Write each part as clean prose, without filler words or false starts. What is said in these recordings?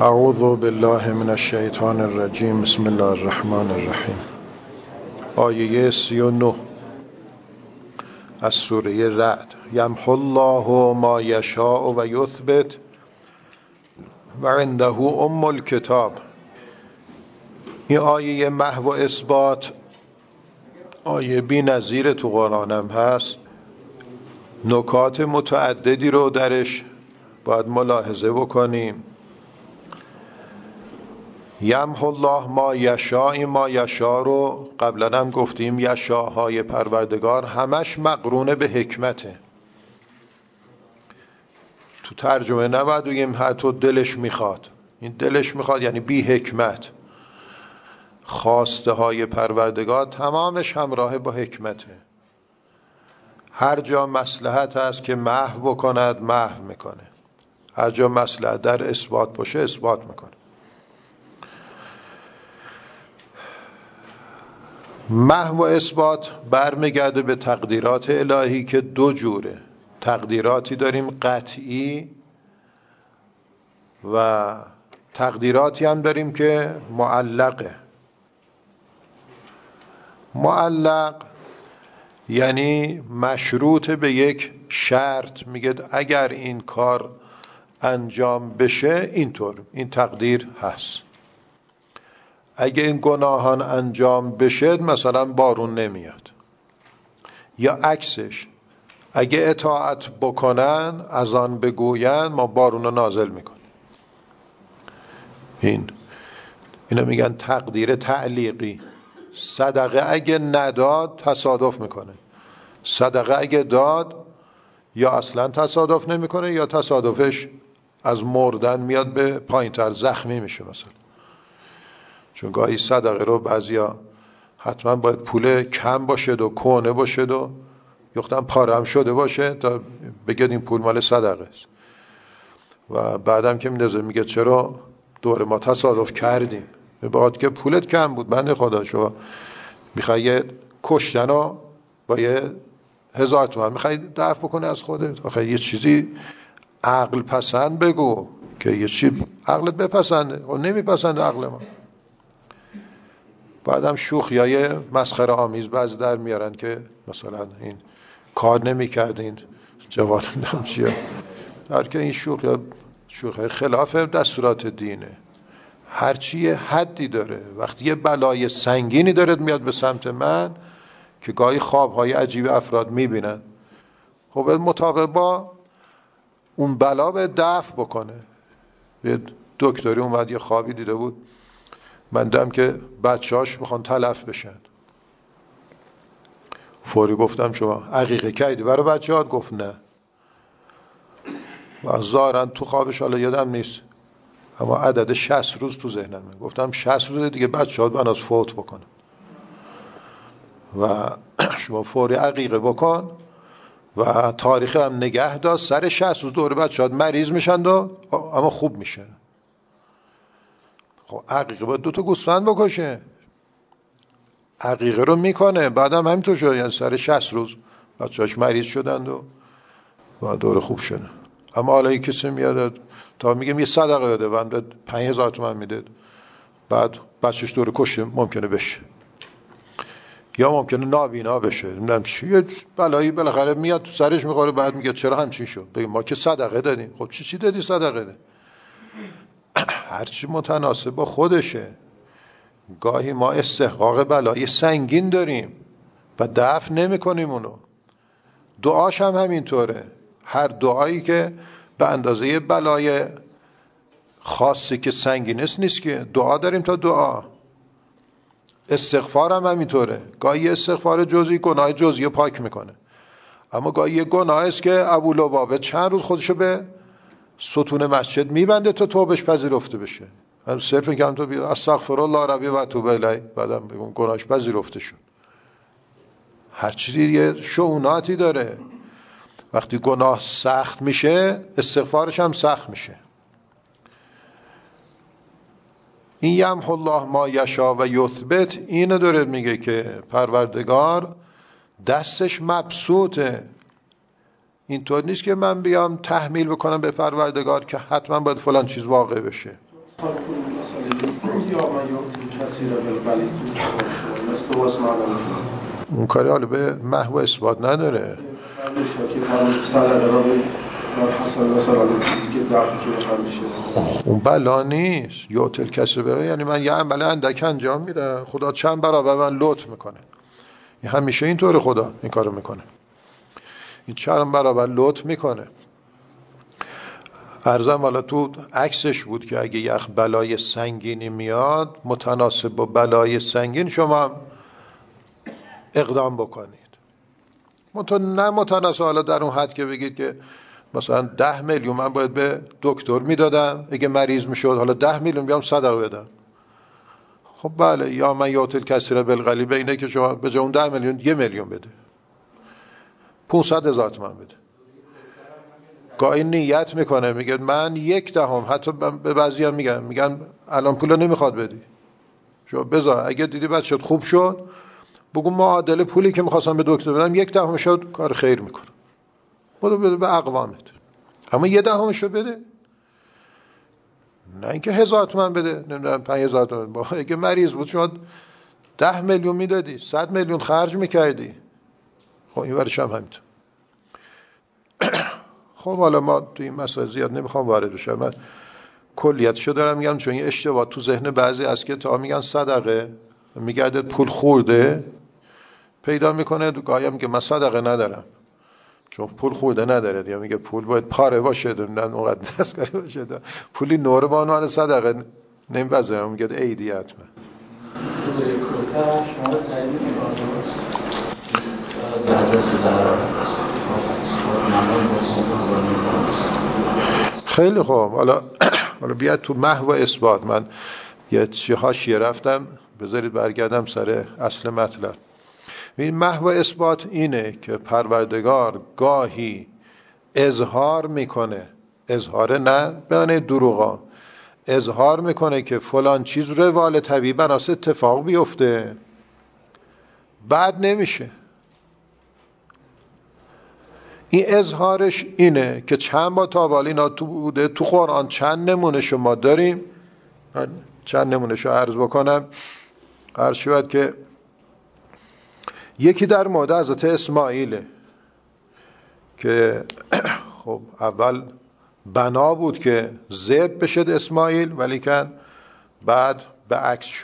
اعوذ بالله من الشیطان الرجیم. بسم الله الرحمن الرحیم. آیه 39 از سوره رعد. یمحو الله ما یشاء و یثبت و عنده ام الکتاب. این آیه محو و اثبات آیه بی نظیر تو قرآنم هست. نکات متعددی رو درش باید ملاحظه بکنیم. یمحو الله ما یشاء، این ما یشاء رو قبلا هم گفتیم، یشاءهای پروردگار همش مقرونه به حکمته. تو ترجمه نباید بگیم حتی دلش میخواد. این دلش میخواد یعنی بی حکمت. خواسته های پروردگار تمامش همراه با حکمته. هر جا مصلحت هست که محو بکند محو میکنه، هر جا مصلحت در اثبات باشه اثبات میکنه. محو و اثبات برمیگرده به تقدیرات الهی که دو جوره. تقدیراتی داریم قطعی و تقدیراتی هم داریم که معلقه. معلق یعنی مشروط به یک شرط، میگه اگر این کار انجام بشه اینطور، این تقدیر هست. اگه این گناهان انجام بشه مثلا بارون نمیاد، یا عکسش اگه اطاعت بکنن از آن بگوین ما بارون رو نازل میکنیم. اینو میگن تقدیر تعلیقی. صدقه اگه نداد تصادف میکنه، صدقه اگه داد یا اصلا تصادف نمیکنه یا تصادفش از مردن میاد به پایین تر، زخمی میشه مثلا. چون گاهی صدقه رو بعضیا حتما باید پول کم باشد و کهنه باشد و یختن پاره هم شده باشه تا بگید این پول مال صدقه است. و بعدم که میندازه میگه چرا دور ما تصادف کردیم، بعد که پولت کم بود بنده خدا شما میخوای یه کشتن رو با یه 1000 تومان میخوای دفع بکنه از خودت. آخه یه چیزی عقل پسند بگو که یه چیز عقلت بپسنده و نمیپسنده عقل ما. بعدم شوخیای مسخره آمیز بعضی در میارن که مثلا این کار نمی‌کردین جواب نمیدم چیه، در که این شوخی خلاف دستورات دینه. هرچی یه حدی داره. وقتی یه بلای سنگینی داره میاد به سمت من که گاهی خوابهای عجیب افراد میبینن، خب مطابق با اون بلا به دفع بکنه. یه دکتری اومد یه خوابی دیده بود، من دیدم که بچه‌هاش میخوان تلف بشن. فوری گفتم شما عقیقه کردی برای بچه‌هات؟ گفت نه. و ظاهرا تو خوابش حالا یادم نیست اما عدد 60 روز تو ذهنمه. گفتم 60 روز دیگه بچه‌هات بناس فوت بکنن و شما فوری عقیقه بکن و تاریخ هم نگه دار. سر 60 روز دوره بچه‌هات مریض میشن اما خوب میشن. خب عقیقه باید 2 تا گوسفند بکشه، عقیقه رو میکنه، بعدم همینطور شد. یعنی سر 60 روز بچه‌هاش مریض شدند و دور خوب شدن. اما حالا کسی میاد تا میگم یه صدقه داده بنده 5000 تومان میده، بعد بچه‌ش دور کشته ممکنه بشه یا ممکنه نابینا بشه، نمیدونم چی بلایی بالاخره میاد تو سرش میخوره، بعد میگه چرا همچین شد؟ بگیم ما که صدقه دادیم. خب چی دادی صدقه ده؟ هرچی متناسب با خودشه. گاهی ما استحقاق بلای سنگین داریم و دفع نمی کنیم اونو. دعاش هم همینطوره. هر دعایی که به اندازه بلای خاصی که سنگین است نیست که دعا داریم تا دعا. استغفار هم همینطوره. گاهی استغفار جزئی گناه جزئی پاک میکنه، اما گاهی یه گناه است که ابولبابه چند روز خودشو به ستون مسجد میبنده تا توبش پذیرفته بشه. صرف اینکه تو بیا استغفر الله ربی و اتوب الیه، بعدم بگم گناهش پذیرفته شد. هر چیزی یه شؤوناتی داره. وقتی گناه سخت میشه استغفارش هم سخت میشه. این یمحو الله ما یشاء و یثبت اینو داره میگه که پروردگار دستش مبسوطه. اینطور نیست که من بیام تحمیل بکنم به پروردگار که حتما باید فلان چیز واقع بشه. یا من یا کسی را بالقلیل مثل تو واسه اون کاری حالا به محو اثبات نداره. میشه که من صدقه را به حسن مثلا که دفع که میشه اون بلا نیست. یا تل کسی بره یعنی من یه عمل اندک انجام میدم، خدا چند برابر من لطف میکنه. این همیشه اینطور خدا این کارو میکنه، این چند برابر لطف میکنه. عرضم حالا تو عکسش بود که اگه یخ بلای سنگینی میاد متناسب با بلای سنگین شما هم اقدام بکنید. نه متناسب حالا در اون حد که بگید که مثلا 10 میلیون من باید به دکتر میدادم اگه مریض میشد، حالا 10 میلیون بیام صدقه بدم. خب بله، یا من یاتل کسی را بالقلیل بینه که شما به جای اون 10 میلیون 1 میلیون بده، 500,000 تومان بده. گاهی نیت میکنه میگه من 1/10، حتی به بعضیا میگن الان پولو نمیخواد بدی، شو بذار اگه دیدی بعد شد خوب شد بگو معادل پولی که میخواستم به دکتر بدم 1/10 شد، کار خیر میکنه، بده به اقوامت. اما 1/10 بده، نه اینکه 1000 تومان بده، نمیدونم 5000 تومان. اگه مریض بود شما 10 میلیون میدادی، 100 میلیون خرج میکردی. خب این ورش هم همینطور. خب حالا ما تو این مسئله زیاد نمیخوام وارد بشم، من کلیتشو دارم میگم چون این اشتباه تو ذهن بعضی از که تا میگن صدقه میگرده پول خورده پیدا میکنه، گاهی میگه من صدقه ندارم چون پول خورده نداره، یا میگه پول باید پاره باشه، نه اونقدر دستکاری باشه، پولی نور با عنوان صدقه نمیپذیره، میگه عیدی حتما. خیلی خوب، حالا بیاد تو محو اثبات. من یه حاشیه رفتم، بذارید برگردم سر اصل مطلب. این محو اثبات اینه که پروردگار گاهی اظهار میکنه، اظهار نه به معنی دروغا، اظهار میکنه که فلان چیز روال طبیعی بناس اتفاق بیفته، بعد نمیشه. این اظهارش اینه که چند با تابالینا تو بوده تو قرآن، چند نمونه شما داریم، چند نمونه شو عرض بکنم. عرض شود که یکی در مورد حضرت اسماعیله که خب اول بنا بود که ذبح بشد اسماعیل، ولی که بعد به عکس شد.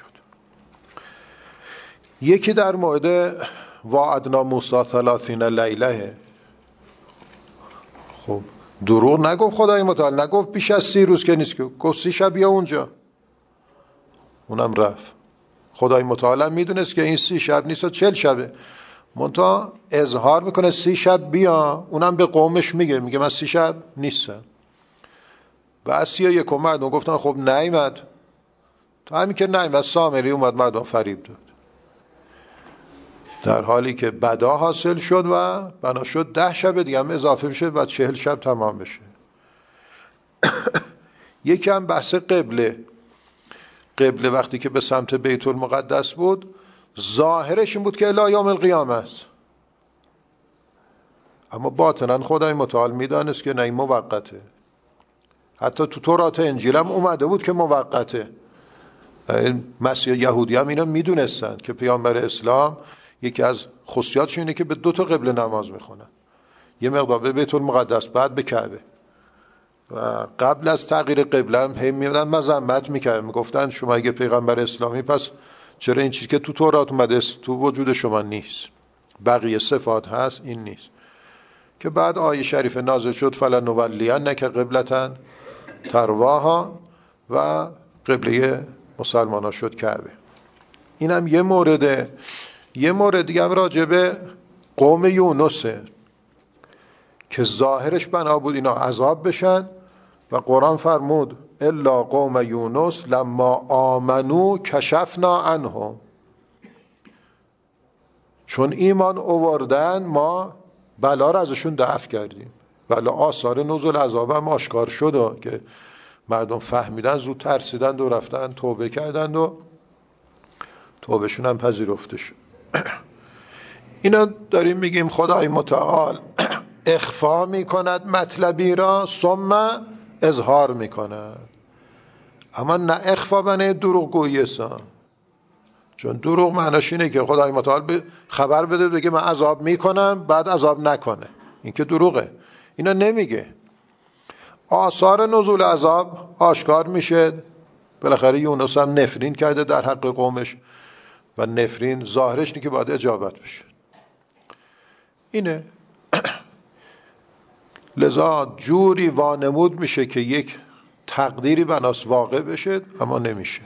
یکی در مورد وعدنا موسی 30 لیله، خب دروغ نگفت خدای متعال، نگفت بیش از 30 روز که نیست، که گفت 30 شب یا اونجا، اونم رفت. خدای متعال میدونست که این 30 شب نیست و 40 شبه، منتها اظهار میکنه 30 شب بیا، اونم به قومش میگه من 30 شب نیستم. و 31 مردم گفتن خب نیامد، تا همین که نیامد سامری اومد مردم فریب داد، در حالی که بدا حاصل شد و بنا شد 10 شب دیگه هم اضافه بشه و 40 شب تمام بشه. یکی هم بحث قبله وقتی که به سمت بیت المقدس بود، ظاهرش این بود که الی یوم القیامه است، اما باطنا خدای متعال میدانست که نه، این موقته. حتی تو تورات انجیل هم اومده بود که موقته. مسیح یهودی هم اینا میدونستن که پیامبر اسلام یکی از خصوصیاتش اینه که به 2 قبله نماز میخونن، یه مقدار به بیت المقدس بعد به کعبه. و قبل از تغییر قبله هم هم میادن مذمت میکردن، میگفتن شما اگه پیغمبر اسلامی پس چرا این چیزی که تو تورات اومده تو وجود شما نیست، بقیه صفات هست این نیست. که بعد آیه شریف نازل شد فلنولینک قبلة ترضاها و قبله مسلمانان شد کعبه. اینم یه مورده. یه مورد دیگه هم راجع به قوم یونسه که ظاهرش بنا بود اینا عذاب بشن و قرآن فرمود الا قوم یونس لما آمنو کشفنا عنهم، چون ایمان آوردن ما بلا را ازشون دفع کردیم. ولی آثار نزول عذاب هم آشکار شد که مردم فهمیدن، زود ترسیدند و رفتن توبه کردند و توبهشون هم پذیرفته شد. اینا داریم میگیم خدای متعال اخفا میکند مطلبی را ثم اظهار میکند. اما نه اخفا بنه دروغ گویی سان، چون دروغ معناش اینه که خدای متعال خبر بده بگه من عذاب میکنم بعد عذاب نکنه، این که دروغه. اینا نمیگه. آثار نزول عذاب آشکار میشه. بالاخره یونس هم نفرین کرده در حق قومش و نفرین ظاهرش اینه که باید اجابت بشه. اینه. لذا جوری وانمود میشه که یک تقدیری بناس واقع بشه اما نمیشه.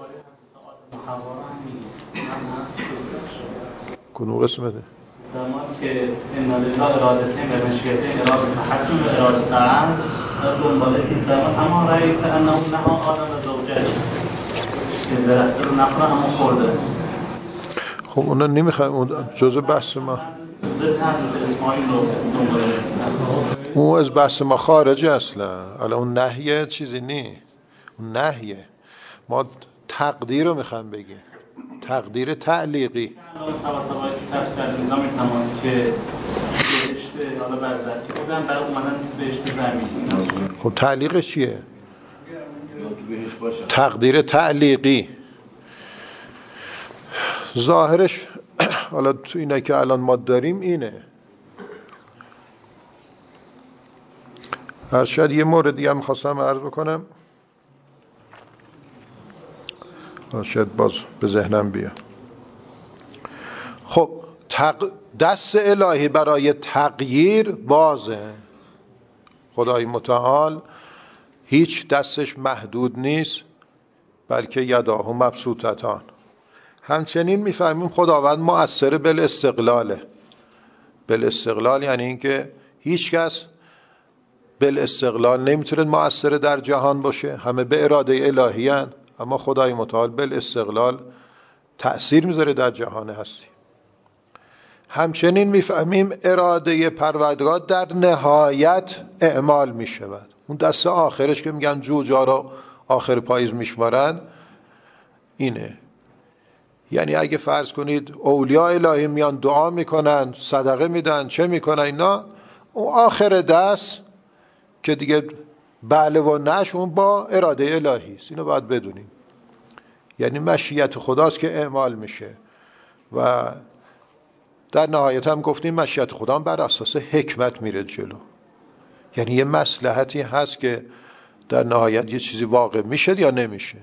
کنو قسمته زمان که ان لله ارادتین و مشیتین اراده تحکم و اراده تعز دنباله این زمان اما رأی که انه نها آدم و زوجه که درخت رو نخوره اما خورده. خب اونا نمیخوایم، اون جزء بحث ما ضد حضرت اسماعیل رو دنباله اون از بحث ما خارجه اصلا. الان اون نهیه چیزی نی، اون نهیه. ما تقدیر رو میخوایم بگیم، تقدیر تعلیقی. طبعا تفسیر نظام تمام که بهشت حالا برزخ که بودن بعد اومدن بهشت زمین. خب تعلیقش چیه؟ تقدیر تعلیقی ظاهرش حالا تو اینه که الان ما داریم اینه. شاید یه موردی هم خواستم عرض بکنم، شاید باز به ذهنم بیا. خب دست الهی برای تغییر بازه. خدای متعال هیچ دستش محدود نیست، بلکه یداه مبسوطتان. همچنین میفهمیم خداوند مؤثر بالاستقلاله. بالاستقلال یعنی اینکه هیچ کس بالاستقلال نمیتونه مؤثر در جهان باشه، همه به اراده الهی هستند، اما خدای متعال بالاستقلال تأثیر میذاره در جهان هستی. همچنین میفهمیم اراده پروردگار در نهایت اعمال میشود. اون دست آخرش که میگن جوجا رو آخر پاییز میشمارن اینه. یعنی اگه فرض کنید اولیاء الهی میان دعا میکنن، صدقه میدن، چه میکنن اینا، اون آخر دست که دیگه بله و نش اون با اراده الهی است. اینو باید بدونیم. یعنی مشیت خداست که اعمال میشه و در نهایت هم گفتیم مشیت خدا بر اساس حکمت میره جلو. یعنی یه مصلحتی هست که در نهایت یه چیزی واقع میشه یا نمیشه.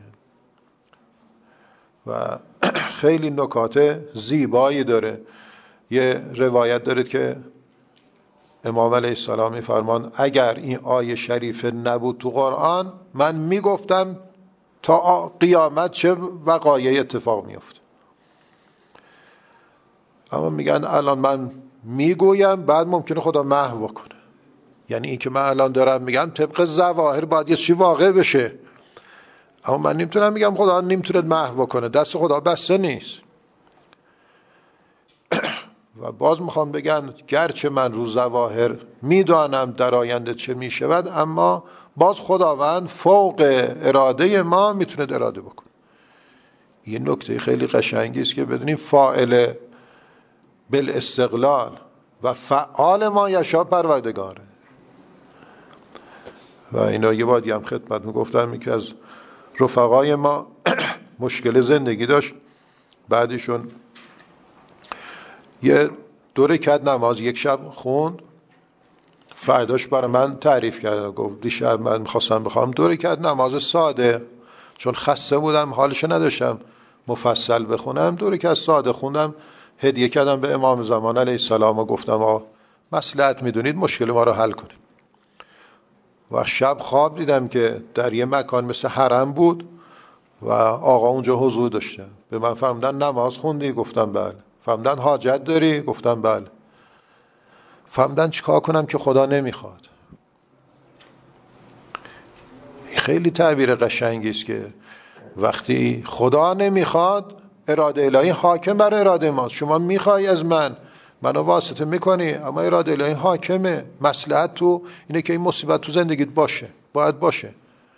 و خیلی نکات زیبایی داره. یه روایت داره که امام علیه السلام میفرمان اگر این آیه شریفه نبود تو قرآن من میگفتم تا قیامت چه وقایعی اتفاق میفته. اما میگن الان من میگویم بعد ممکنه خدا محو بکنه. یعنی این که من الان دارم میگم طبق ظواهر باید یه چی واقع بشه، اما من نمیتونم میگم خدا نمیتونه محو بکنه. دست خدا بسته نیست. و باز میخوام بگم گرچه من رو ظواهر میدانم در آینده چه میشود، اما باز خداوند فوق اراده ما میتونه اراده بکنه. یه نکته خیلی قشنگی است که بدونیم فاعل بالاستقلال و فعال ما یشاء پروردگاره. و اینا یه بادی هم خدمت میگفتم که از رفقای ما مشکل زندگی داشت، بعدشون یه 2 رکعت نماز یک شب خوند، فرداش برای من تعریف کرد، گفت دیشب من بخوام 2 رکعت نماز ساده، چون خسته بودم حالش نداشتم مفصل بخونم، 2 رکعت ساده خوندم، هدیه کردم به امام زمان علیه السلام و گفتم مصلحت میدونید مشکل ما رو حل کنیم. و شب خواب دیدم که در یه مکان مثل حرم بود و آقا اونجا حضور داشتن. به من فرمودن نماز خوندی؟ گفتم بله. فرمودن حاجت داری؟ گفتم بله. فرمودن چیکار کنم که خدا نمیخواد؟ خیلی تعبیر قشنگی است که وقتی خدا نمیخواد اراده الهی حاکم بر اراده ماست. شما میخوای از منو واسطه میکنی، اما اراده الهی حاکمه. مصلحت تو اینه که این مصیبت تو زندگیت باشه، باید باشه.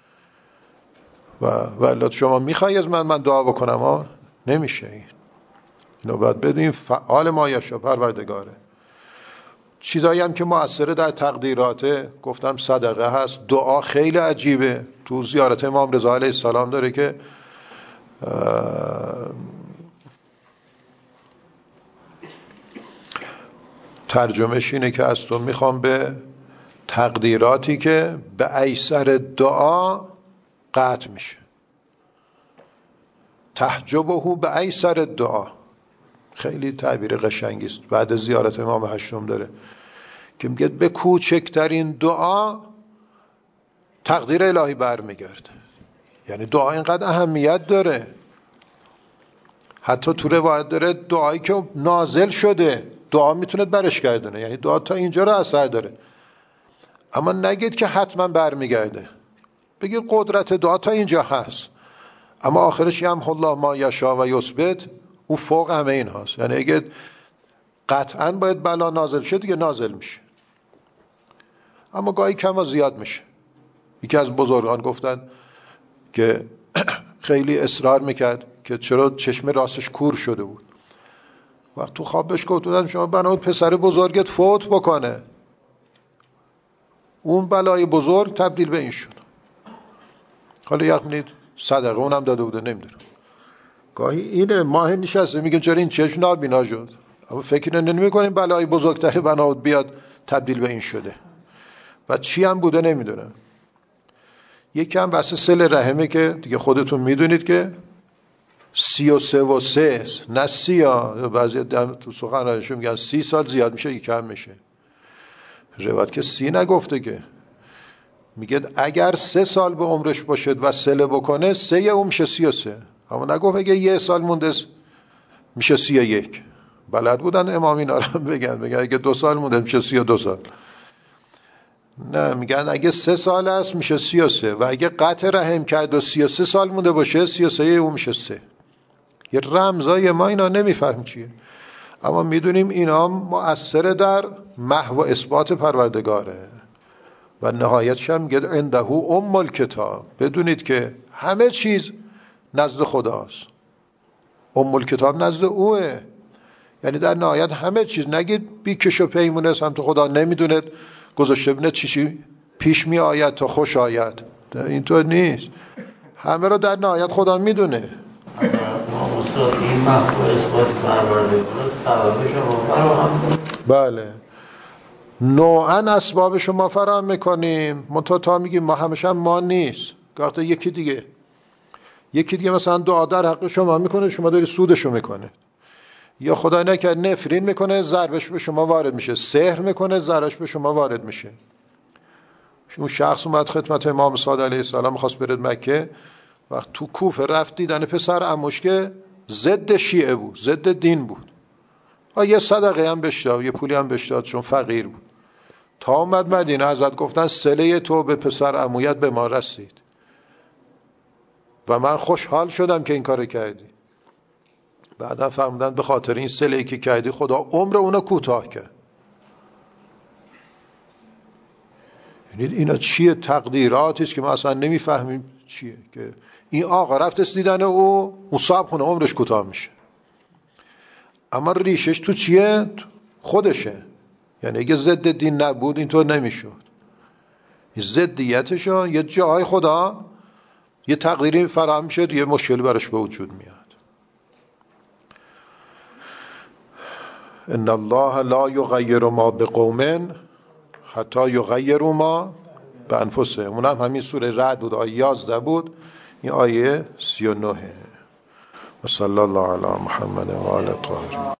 و البته شما میخوای از من دعا بکنم نمیشه. اینو باید بدونیم فعال ما یشاء پروردگاره. چیزایی هم که مؤثره در تقدیراته، گفتم صدقه هست، دعا خیلی عجیبه. تو زیارت امام رضا علیه السلام داره که ترجمهش اینه که از تو میخوام به تقدیراتی که به ایسر دعا قطع میشه، تحجبه به ایسر دعا. خیلی تعبیر قشنگی است. بعد زیارت امام هشتم داره که میگه به کوچکترین دعا تقدیر الهی برمیگرده. یعنی دعا اینقدر اهمیت داره، حتی تو روایت داره دعایی که نازل شده دعا میتونه برش گردونه، یعنی دعا تا اینجا رو اثر داره. اما نگید که حتما برمیگرده، بگید قدرت دعا تا اینجا هست، اما آخرش یمحو الله ما یشاء و یثبت، او فوق همه این هست. یعنی اگه قطعا باید بلا نازل شد دیگه نازل میشه، اما گاهی کم و زیاد میشه. یکی از بزرگان گفتن که خیلی اصرار میکرد که چرا چشم راستش کور شده بود. وقت تو خوابش گفتن شما بنابرای پسر بزرگت فوت بکنه، اون بلای بزرگ تبدیل به این شد. حالا یقینید صدقه اونم داده بوده، نمیدونم. گاهی اینه ماه نشسته میگه چرا این چشم نابینا شد، اما فکر نمی‌کنیم بلای بزرگتر بنا بیاد تبدیل به این شده و چی هم بوده نمیدونم. یکی هم بحث صله رحمه که دیگه خودتون میدونید که 33 و 3 نه 30، بعضی تو سخنرانیشون میگن 30 سال زیاد میشه یکی کم میشه. روایت که 30 نگفته که، میگه اگر 3 سال به عمرش باشد و صله بکنه 3 اون میشه 33، اما نگفت اگه 1 سال مونده میشه 31. بلد بودن امام اینا رو بگن اگه 2 سال مونده میشه 32 سال. نه، میگن اگه 3 سال است میشه 33، و اگه قطع رحم کرد و 33 سال مونده باشه 33 اون میشه 3. یه رمزای ما اینا نمیفهم چیه، اما میدونیم اینا مؤثر در محو و اثبات پروردگاره. و نهایتش هم میگه عنده ام الکتاب، بدونید که همه چیز نزد خداست، ام الکتاب نزد اوه. یعنی در نهایت همه چیز، نگید بی کش و پیمونه سمت خدا نمیدونه گذاشته بینه چیزی پیش می آید تا خوش آید، اینطور نیست، همه رو در نهایت خدا میدونه. استاد این محو اثبات پروردگار سببش ما فراهم، بله نوعا اسباب شما فراهم میکنیم، تا میگیم ما همش ما نیست. وقتی یکی دیگه مثلا دعا در حق شما میکنه، شما داری سودشو میکنه، یا خدای نکرد نفرین میکنه ضربش به شما وارد میشه، سحر میکنه ضربش به شما وارد میشه. اون شخص اومد خدمت امام صادق علیه السلام، خواست برد مکه، وقت تو کوفه رفت دیدن پسر عموش که ضد شیعه بود، ضد دین بود، یه صدقه هم بهش داد، یه پولی هم بهش داد چون فقیر بود. تا اومد مدینه ازت گفتن صله تو به پسر عمویت به ما رسید و من خوشحال شدم که این کار کردی. بعدا فهمیدن به خاطر این صله‌ای که کردی خدا عمر اونو کوتاه کرد. یعنی اینا چیه؟ تقدیراتی است که ما اصلا نمیفهمیم چیه، که این آقا رفت دیدن او مصاب خونه عمرش کوتاه میشه، اما ریشش تو چیه؟ خودشه. یعنی اگه ضد دین نبود اینطور نمیشد. این ضدیتش یه جای خدا یه تقدیری فراهم شد، یه مشکلی براش به وجود میاد. ان الله لا یغیر ما بقوم حتی یغیروا ما بانفسهم. اونم همین سوره رعد بود، آیه 11 بود، این آیه 39. و صلی الله علی محمد و آله الطاهرین.